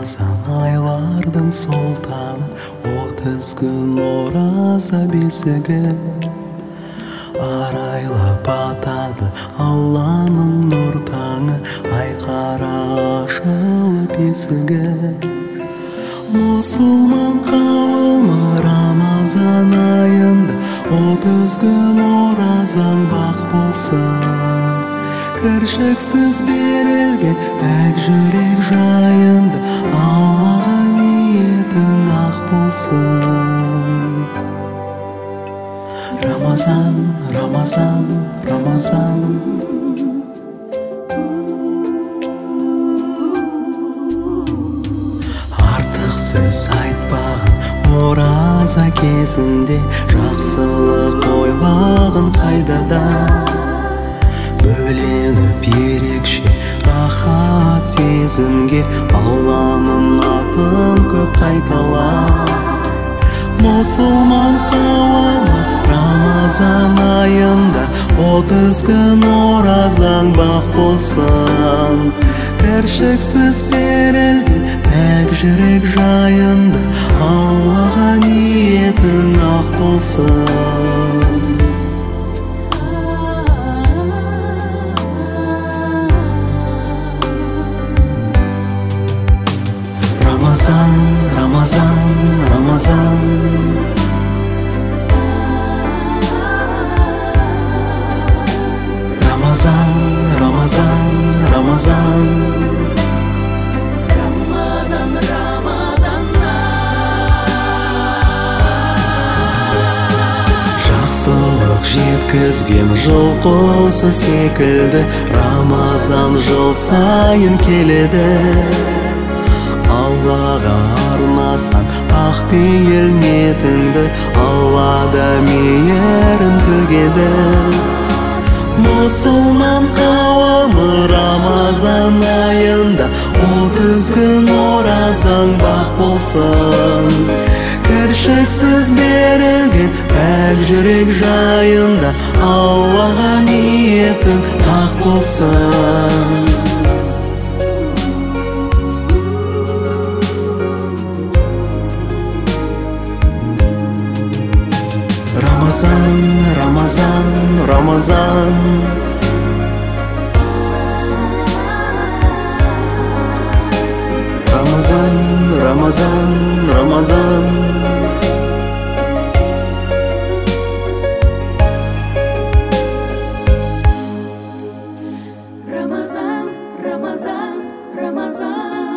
Рамазан айлардың сұлтаны, 30 күн ораза бесігі. Арайлап атады Алланың нұр таңы, айқара ашылып есігі. Мұсылман қауымы Рамазан айында 30 күн оразаң бақ болсын. Кіршіксіз берілген пәк жүрек жайында Аллаға ниетің ақ болсын. Рамазан, Рамазан, Рамазан. Артық сөз айтпағын ораза кезінде, жақсылық ойлағын қайдада. Бөленіп ерекше рахат сезімге, Алланың атын көп қайтала. Мұсылман қауымы Рамазан айында 30 күн оразаң бақ болсын. Кіршіксіз берілген пәк жүрек жайында Аллаға ниетің ақ болсын. Рамазан, Рамазан, Рамазан. Рамазан, Рамазан, Рамазан. Рамазан, Рамазан. Жақсылық жеткізген жыл құсы секілді, Рамазан жыл сайын келеді. Аллаға арнасаң ақ пейіл ниетіңді, Аллада мейірім төгеді. Мұсылман қауымы Рамазан айында 30 күн оразаң бақ болсын. Кіршіксіз берілген пәк жүрек жайында Аллаға ниетің ақ болсын. Рамазан, Рамазан, Рамазан. Рамазан, Рамазан, Рамазан. Рамазан, Рамазан, Рамазан.